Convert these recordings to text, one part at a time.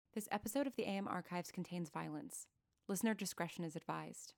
This episode of the AM Archives contains violence. Listener discretion is advised.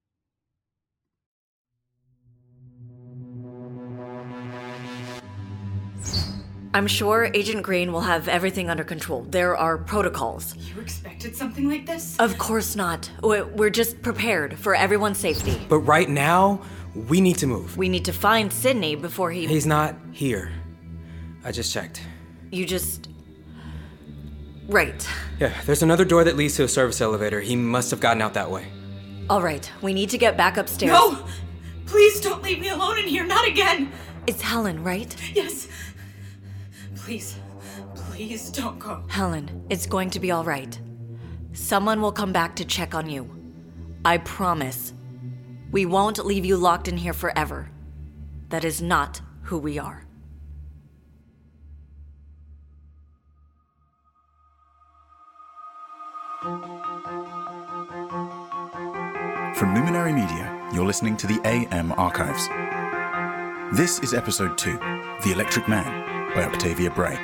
I'm sure Agent Green will have everything under control. There are protocols. You expected something like this? Of course not. We're just prepared for everyone's safety. But right now, we need to move. We need to find Sydney before he... He's not here. I just checked. You just... Right. Yeah, there's another door that leads to a service elevator. He must have gotten out that way. All right, we need to get back upstairs. No! Please don't leave me alone in here, not again! It's Helen, right? Yes. Please don't go. Helen, it's going to be all right. Someone will come back to check on you. I promise. We won't leave you locked in here forever. That is not who we are. From Luminary Media, you're listening to the AM Archives. This is episode 2, The Electric Man, by Octavia Bray.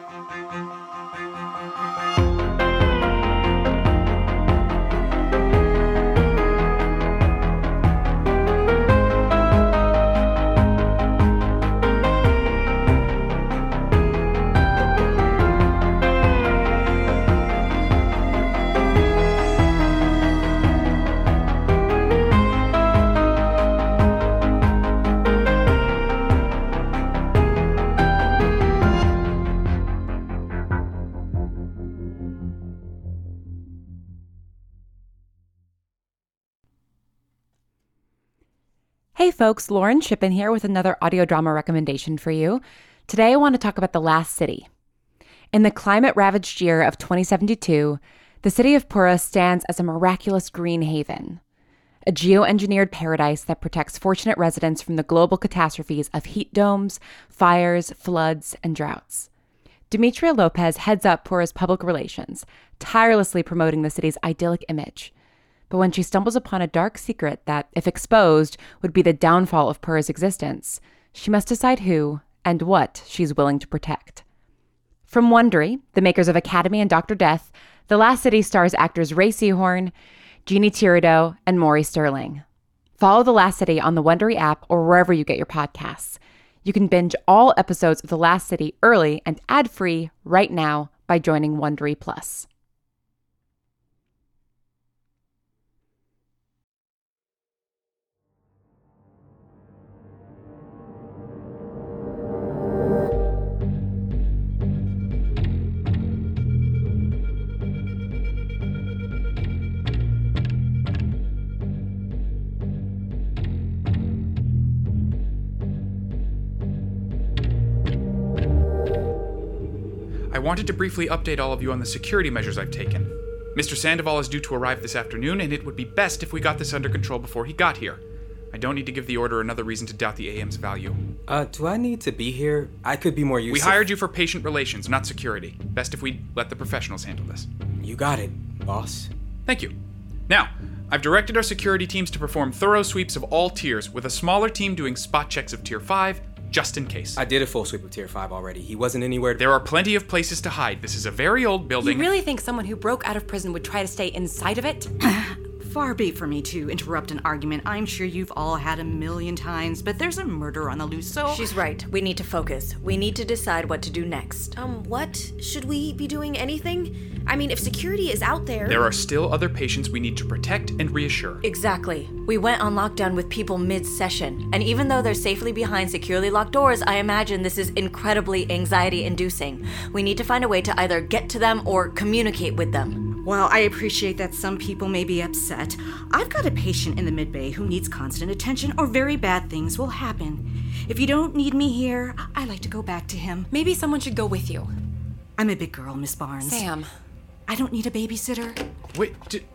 Hey folks, Lauren Shippen here with another audio drama recommendation for you. Today I want to talk about The Last City. In the climate-ravaged year of 2072, the city of Pura stands as a miraculous green haven, a geoengineered paradise that protects fortunate residents from the global catastrophes of heat domes, fires, floods, and droughts. Demetria Lopez heads up Pura's public relations, tirelessly promoting the city's idyllic image. But when she stumbles upon a dark secret that, if exposed, would be the downfall of Pura's existence, she must decide who and what she's willing to protect. From Wondery, the makers of Academy and Dr. Death, The Last City stars actors Ray Seahorn, Jeannie Tirado, and Maury Sterling. Follow The Last City on the Wondery app or wherever you get your podcasts. You can binge all episodes of The Last City early and ad-free right now by joining Wondery Plus. I wanted to briefly update all of you on the security measures I've taken. Mr. Sandoval is due to arrive this afternoon, and it would be best if we got this under control before he got here. I don't need to give the Order another reason to doubt the AM's value. Do I need to be here? I could be more useful. We hired you for patient relations, not security. Best if we let the professionals handle this. You got it, boss. Thank you. Now, I've directed our security teams to perform thorough sweeps of all tiers, with a smaller team doing spot checks of Tier 5, just in case. I did a full sweep of Tier 5 already. He wasn't anywhere. There are plenty of places to hide. This is a very old building. You really think someone who broke out of prison would try to stay inside of it? Far be it for me to interrupt an argument I'm sure you've all had a million times, but there's a murder on the loose, so... She's right. We need to focus. We need to decide what to do next. What? Should we be doing anything? I mean, if security is out there... There are still other patients we need to protect and reassure. Exactly. We went on lockdown with people mid-session, and even though they're safely behind securely locked doors, I imagine this is incredibly anxiety-inducing. We need to find a way to either get to them or communicate with them. While I appreciate that some people may be upset, I've got a patient in the mid-bay who needs constant attention or very bad things will happen. If you don't need me here, I like to go back to him. Maybe someone should go with you. I'm a big girl, Miss Barnes. Sam. I don't need a babysitter. Wait,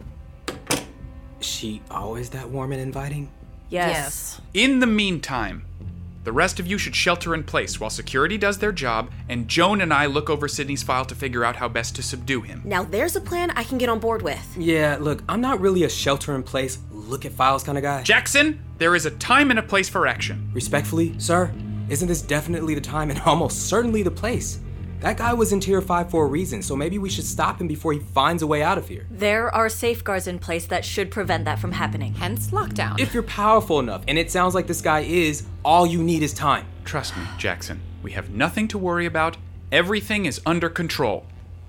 Is she always that warm and inviting? Yes. In the meantime, the rest of you should shelter in place while security does their job, and Joan and I look over Sydney's file to figure out how best to subdue him. Now there's a plan I can get on board with. Yeah, look, I'm not really a shelter-in-place, look-at-files kind of guy. Jackson, there is a time and a place for action. Respectfully, sir, isn't this definitely the time and almost certainly the place? That guy was in Tier 5 for a reason, so maybe we should stop him before he finds a way out of here. There are safeguards in place that should prevent that from happening. Hence lockdown. If you're powerful enough, and it sounds like this guy is, all you need is time. Trust me, Jackson. We have nothing to worry about. Everything is under control.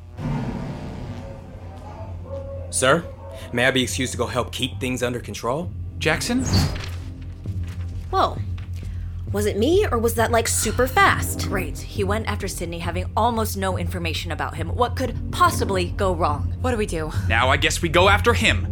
Sir, may I be excused to go help keep things under control? Jackson? Whoa. Was it me, or was that like super fast? Great. He went after Sydney having almost no information about him. What could possibly go wrong? What do we do? Now I guess we go after him.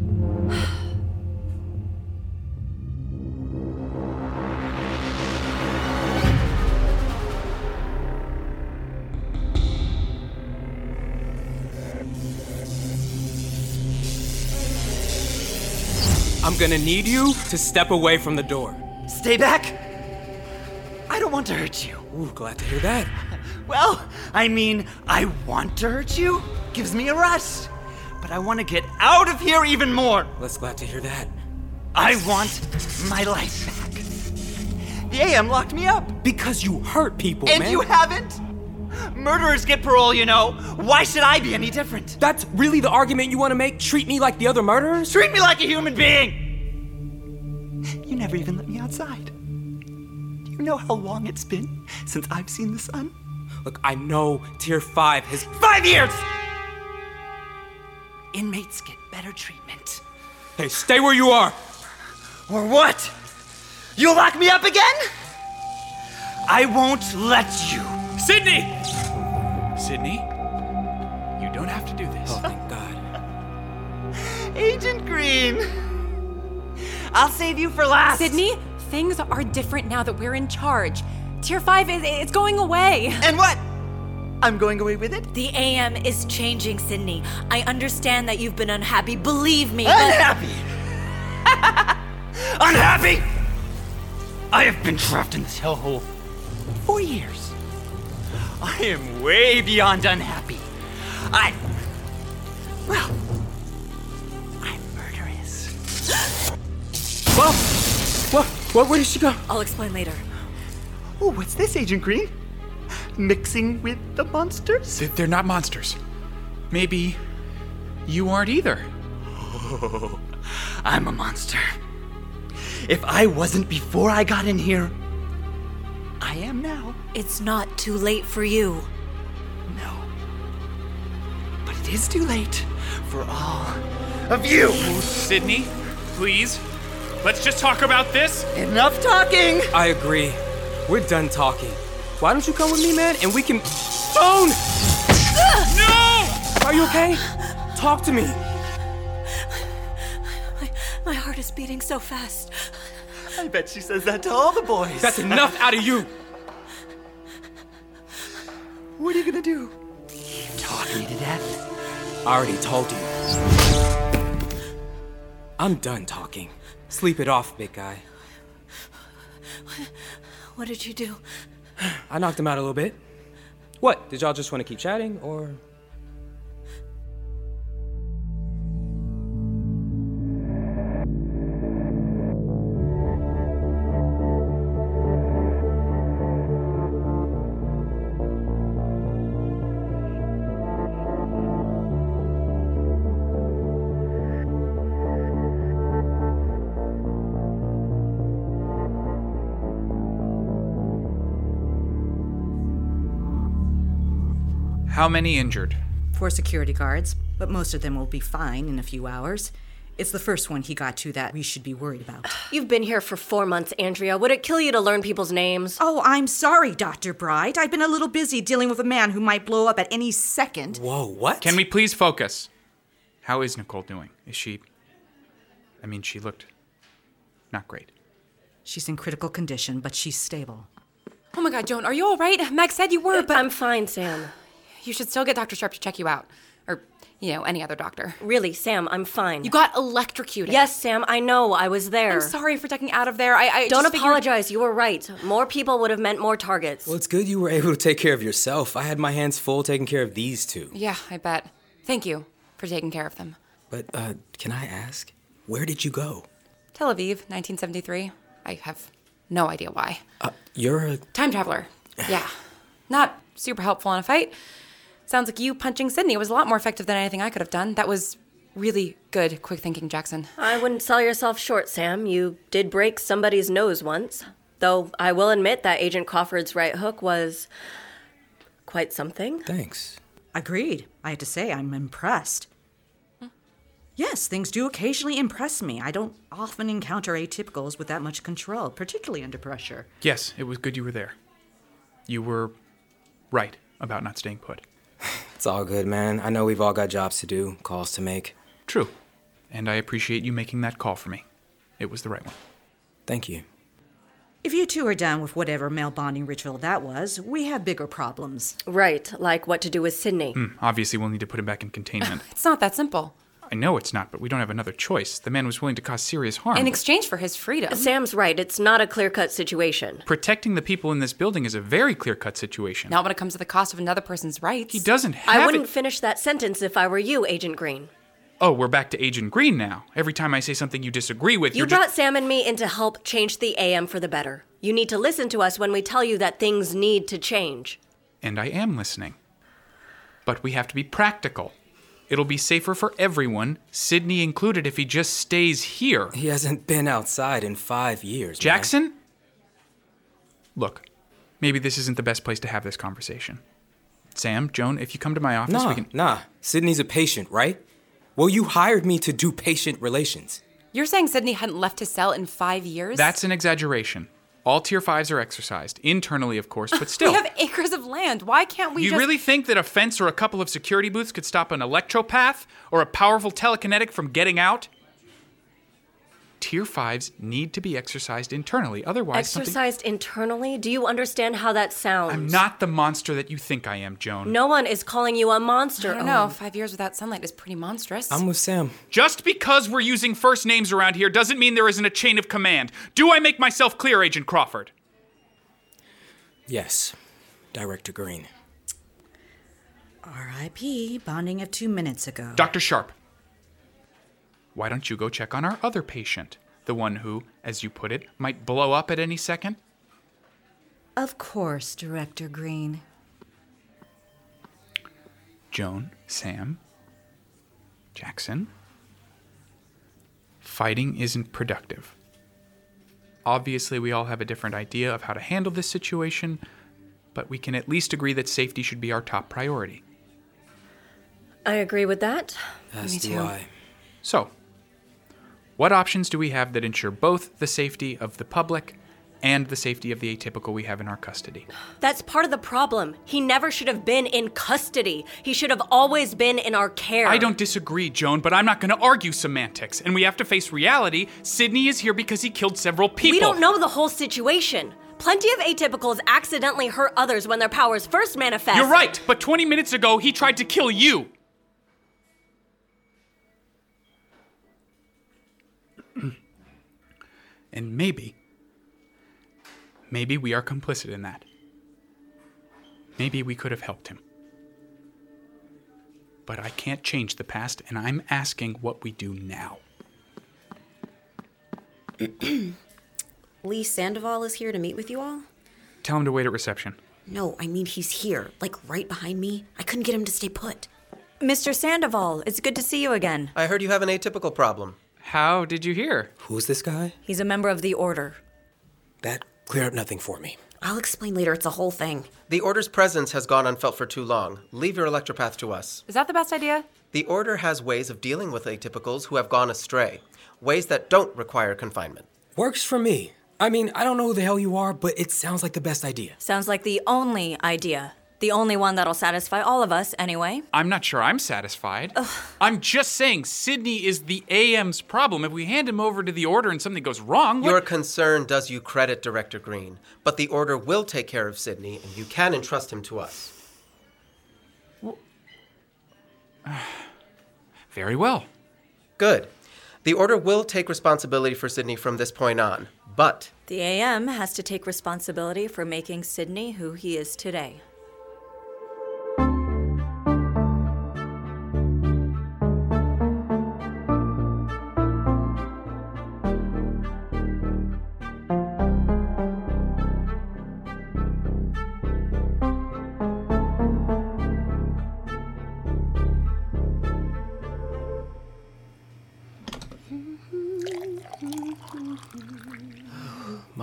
I'm gonna need you to step away from the door. Stay back! I don't want to hurt you. Ooh, glad to hear that. Well, I mean, I want to hurt you. Gives me a rush. But I want to get out of here even more. Let's glad to hear that. I want my life back. The AM locked me up. Because you hurt people, And man. you haven't? Murderers get parole, you know. Why should I be any different? That's really the argument you want to make? Treat me like the other murderers? Treat me like a human being! You never even let me outside. Do you know how long it's been since I've seen the sun? Look, I know Tier 5 has... 5 years! Inmates get better treatment. Hey, stay where you are! Or what? You'll lock me up again? I won't let you. Sydney! Sydney? You don't have to do this. Oh, thank God. Agent Green. I'll save you for last. Sydney, things are different now that we're in charge. Tier 5 it's going away. And what? I'm going away with it? The AM is changing, Sydney. I understand that you've been unhappy, believe me, but... Unhappy! Unhappy? I have been trapped in this hellhole for years. I am way beyond unhappy. I'm murderous. Well, where did she go? I'll explain later. Oh, what's this, Agent Green? Mixing with the monsters? They're not monsters. Maybe you aren't either. Oh, I'm a monster. If I wasn't before I got in here, I am now. It's not too late for you. No. But it is too late for all of you. Sydney, please. Let's just talk about this. Enough talking. I agree. We're done talking. Why don't you come with me, man, and we can... Phone! No! Are you okay? Talk to me. My heart is beating so fast. I bet she says that to all the boys. That's enough out of you. What are you gonna do? Talk me to death? I already told you. I'm done talking. Sleep it off, big guy. What did you do? I knocked him out a little bit. What? Did y'all just want to keep chatting, or... How many injured? 4 security guards, but most of them will be fine in a few hours. It's the first one he got to that we should be worried about. You've been here for 4 months, Andrea. Would it kill you to learn people's names? Oh, I'm sorry, Dr. Bright. I've been a little busy dealing with a man who might blow up at any second. Whoa, what? Can we please focus? How is Nicole doing? Is she... she looked... not great. She's in critical condition, but she's stable. Oh my God, Joan, are you all right? Meg said you were, but... I'm fine, Sam. You should still get Dr. Sharp to check you out. Or, any other doctor. Really, Sam, I'm fine. You got electrocuted. Yes, Sam, I know. I was there. I'm sorry for ducking out of there. I Don't just figured- apologize. You were right. More people would have meant more targets. Well, it's good you were able to take care of yourself. I had my hands full taking care of these two. Yeah, I bet. Thank you for taking care of them. But, can I ask, where did you go? Tel Aviv, 1973. I have no idea why. You're a... Time traveler. Yeah. Not super helpful in a fight. Sounds like you punching Sydney was a lot more effective than anything I could have done. That was really good, quick thinking, Jackson. I wouldn't sell yourself short, Sam. You did break somebody's nose once. Though I will admit that Agent Crawford's right hook was quite something. Thanks. Agreed. I have to say, I'm impressed. Yes, things do occasionally impress me. I don't often encounter atypicals with that much control, particularly under pressure. Yes, it was good you were there. You were right about not staying put. It's all good, man. I know we've all got jobs to do, calls to make. True. And I appreciate you making that call for me. It was the right one. Thank you. If you two are done with whatever male bonding ritual that was, we have bigger problems. Right, like what to do with Sydney. Obviously, we'll need to put him back in containment. It's not that simple. I know it's not, but we don't have another choice. The man was willing to cause serious harm. In exchange for his freedom. Sam's right, it's not a clear-cut situation. Protecting the people in this building is a very clear-cut situation. Not when it comes to the cost of another person's rights. He doesn't have I wouldn't finish that sentence if I were you, Agent Green. Oh, we're back to Agent Green now. Every time I say something you disagree with, You brought Sam and me in to help change the AM for the better. You need to listen to us when we tell you that things need to change. And I am listening. But we have to be practical. It'll be safer for everyone, Sydney included, if he just stays here. He hasn't been outside in 5 years, Jackson? Man. Look, maybe this isn't the best place to have this conversation. Sam, Joan, if you come to my office, we can... Nah. Sydney's a patient, right? Well, you hired me to do patient relations. You're saying Sydney hadn't left his cell in 5 years? That's an exaggeration. All Tier 5s are exercised. Internally, of course, but still. We have acres of land. Why can't we You really think that a fence or a couple of security booths could stop an electropath or a powerful telekinetic from getting out? Tier 5s need to be exercised internally, otherwise Exercised internally? Do you understand how that sounds? I'm not the monster that you think I am, Joan. No one is calling you a monster. I don't know. 5 years without sunlight is pretty monstrous. I'm with Sam. Just because we're using first names around here doesn't mean there isn't a chain of command. Do I make myself clear, Agent Crawford? Yes, Director Green. R.I.P. bonding of 2 minutes ago. Dr. Sharp, why don't you go check on our other patient? The one who, as you put it, might blow up at any second? Of course, Director Green. Joan, Sam, Jackson. Fighting isn't productive. Obviously, we all have a different idea of how to handle this situation, but we can at least agree that safety should be our top priority. I agree with that. As do I. So, what options do we have that ensure both the safety of the public and the safety of the atypical we have in our custody? That's part of the problem. He never should have been in custody. He should have always been in our care. I don't disagree, Joan, but I'm not going to argue semantics. And we have to face reality. Sydney is here because he killed several people. We don't know the whole situation. Plenty of atypicals accidentally hurt others when their powers first manifest. You're right, but 20 minutes ago, he tried to kill you. And maybe we are complicit in that. Maybe we could have helped him. But I can't change the past, and I'm asking what we do now. Lee Sandoval is here to meet with you all? Tell him to wait at reception. No, I mean he's here, like right behind me. I couldn't get him to stay put. Mr. Sandoval, it's good to see you again. I heard you have an atypical problem. How did you hear? Who's this guy? He's a member of the Order. That cleared up nothing for me. I'll explain later. It's a whole thing. The Order's presence has gone unfelt for too long. Leave your electropath to us. Is that the best idea? The Order has ways of dealing with atypicals who have gone astray. Ways that don't require confinement. Works for me. I mean, I don't know who the hell you are, but it sounds like the best idea. Sounds like the only idea. The only one that'll satisfy all of us, anyway. I'm not sure I'm satisfied. I'm just saying Sydney is the AM's problem. If we hand him over to the Order and something goes wrong... Your concern does you credit, Director Green. But the Order will take care of Sydney, and you can entrust him to us. Very well. Good. The Order will take responsibility for Sydney from this point on, but... The AM has to take responsibility for making Sydney who he is today.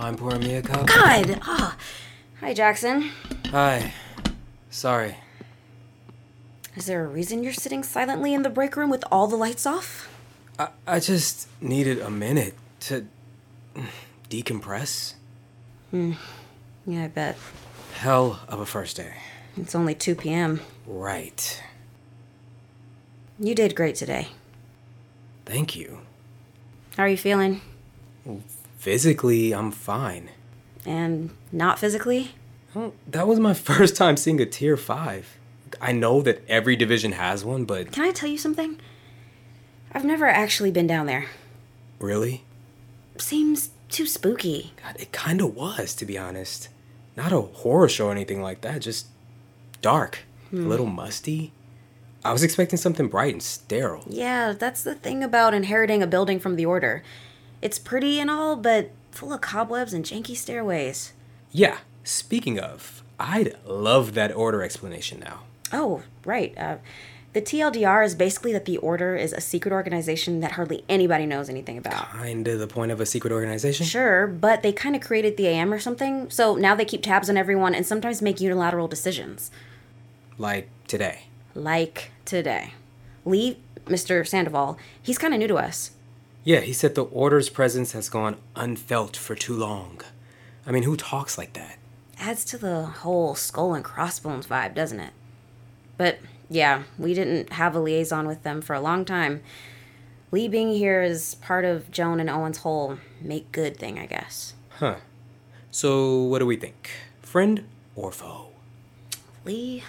Mind pouring me a cup? God! Oh. Hi, Jackson. Hi. Sorry. Is there a reason you're sitting silently in the break room with all the lights off? I just needed a minute to decompress. Yeah, I bet. Hell of a first day. It's only 2 p.m. Right. You did great today. Thank you. How are you feeling? Physically, I'm fine. And not physically? Well, that was my first time seeing a Tier 5. I know that every division has one, but... Can I tell you something? I've never actually been down there. Really? Seems too spooky. God, it kinda was, to be honest. Not a horror show or anything like that, just dark. A little musty. I was expecting something bright and sterile. Yeah, that's the thing about inheriting a building from the Order. It's pretty and all, but full of cobwebs and janky stairways. Yeah, speaking of, I'd love that Order explanation now. Oh, right. The TLDR is basically that the Order is a secret organization that hardly anybody knows anything about. Kinda the point of a secret organization? Sure, but they kind of created the AM or something, so now they keep tabs on everyone and sometimes make unilateral decisions. Like today. Like today. Lee, Mr. Sandoval, he's kind of new to us. Yeah, he said the Order's presence has gone unfelt for too long. I mean, who talks like that? Adds to the whole skull and crossbones vibe, doesn't it? But, yeah, we didn't have a liaison with them for a long time. Lee being here is part of Joan and Owen's whole make good thing, I guess. Huh. So, what do we think? Friend or foe? Lee?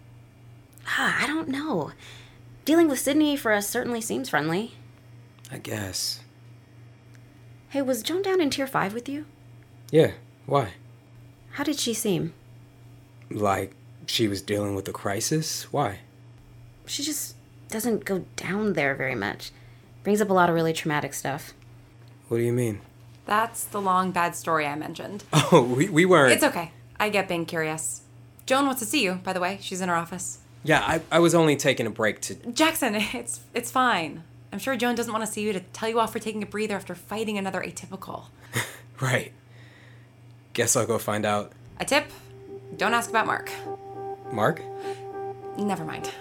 I don't know. Dealing with Sydney for us certainly seems friendly. I guess. Hey, was Joan down in Tier 5 with you? Yeah, why? How did she seem? Like she was dealing with a crisis? Why? She just doesn't go down there very much. Brings up a lot of really traumatic stuff. What do you mean? That's the long, bad story I mentioned. Oh, we weren't... It's okay. I get being curious. Joan wants to see you, by the way. She's in her office. Yeah, I was only taking a break to... Jackson, it's fine. I'm sure Joan doesn't want to see you to tell you off for taking a breather after fighting another atypical. Right. Guess I'll go find out. A tip? Don't ask about Mark. Mark? Never mind.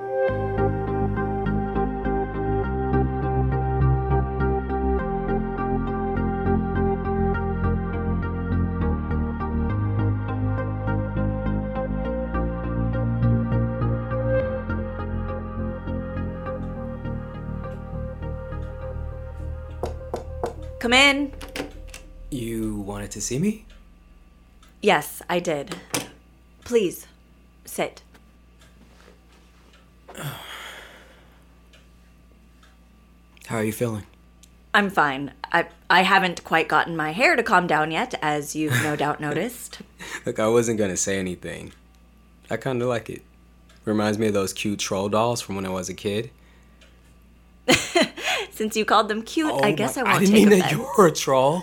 Come in. You wanted to see me? Yes, I did. Please, sit. How are you feeling? I'm fine. I haven't quite gotten my hair to calm down yet, as you've no doubt noticed. Look, I wasn't gonna say anything. I kinda like it. Reminds me of those cute troll dolls from when I was a kid. Since you called them cute, I guess I won't I didn't take mean offense. that you're a troll.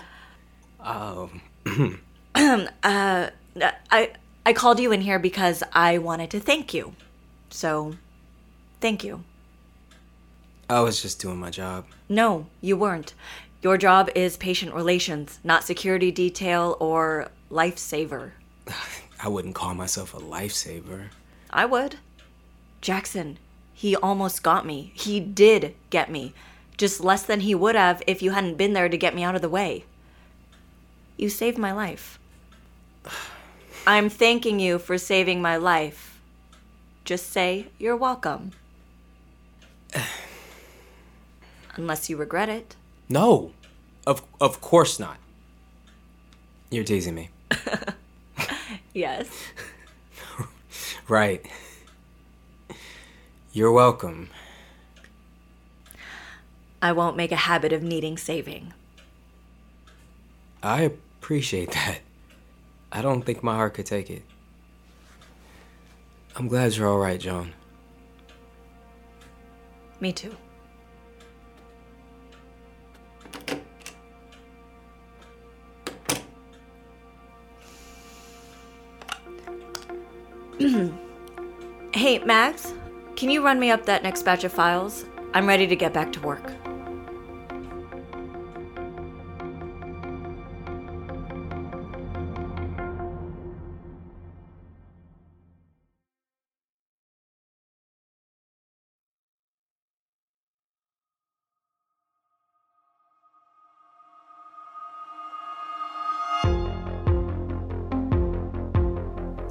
I called you in here because I wanted to thank you. So, thank you. I was just doing my job. No, you weren't. Your job is patient relations, not security detail or lifesaver. I wouldn't call myself a lifesaver. I would. Jackson, he almost got me. He did get me. Just less than he would have if you hadn't been there to get me out of the way. You saved my life. I'm thanking you for saving my life. Just say you're welcome. Unless you regret it. No, of course not. You're teasing me. Yes. Right. You're welcome. I won't make a habit of needing saving. I appreciate that. I don't think my heart could take it. I'm glad you're all right, Joan. Me too. Hey, Max, can you run me up that next batch of files? I'm ready to get back to work.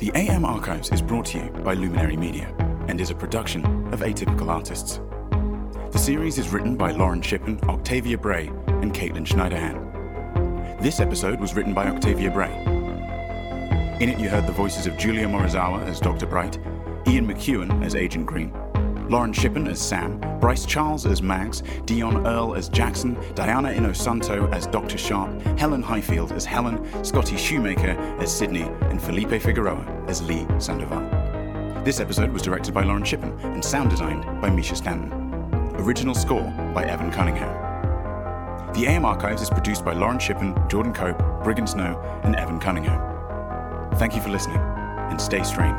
The AM Archives is brought to you by Luminary Media and is a production of Atypical Artists. The series is written by Lauren Shippen, Octavia Bray, and Caitlin Schneiderhan. This episode was written by Octavia Bray. In it you heard the voices of Julia Morizawa as Dr. Bright, Ian McEwan as Agent Green, Lauren Shippen as Sam, Bryce Charles as Mags, Dion Earl as Jackson, Diana Inosanto as Dr. Sharp, Helen Highfield as Helen, Scotty Shoemaker as Sydney, and Felipe Figueroa as Lee Sandoval. This episode was directed by Lauren Shippen and sound designed by Misha Stanton. Original score by Evan Cunningham. The AM Archives is produced by Lauren Shippen, Jordan Cope, Briggan Snow, and Evan Cunningham. Thank you for listening, and stay strange.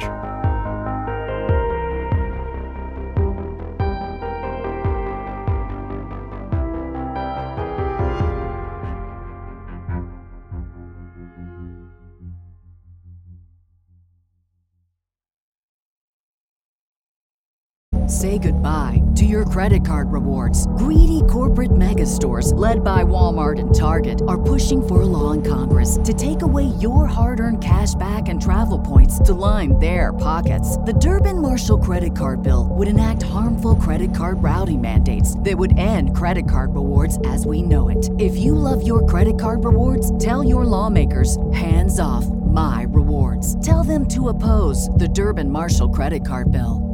Say goodbye to your credit card rewards. Greedy corporate mega stores, led by Walmart and Target, are pushing for a law in Congress to take away your hard-earned cash back and travel points to line their pockets. The Durbin-Marshall credit card bill would enact harmful credit card routing mandates that would end credit card rewards as we know it. If you love your credit card rewards, tell your lawmakers, hands off my rewards. Tell them to oppose the Durbin-Marshall credit card bill.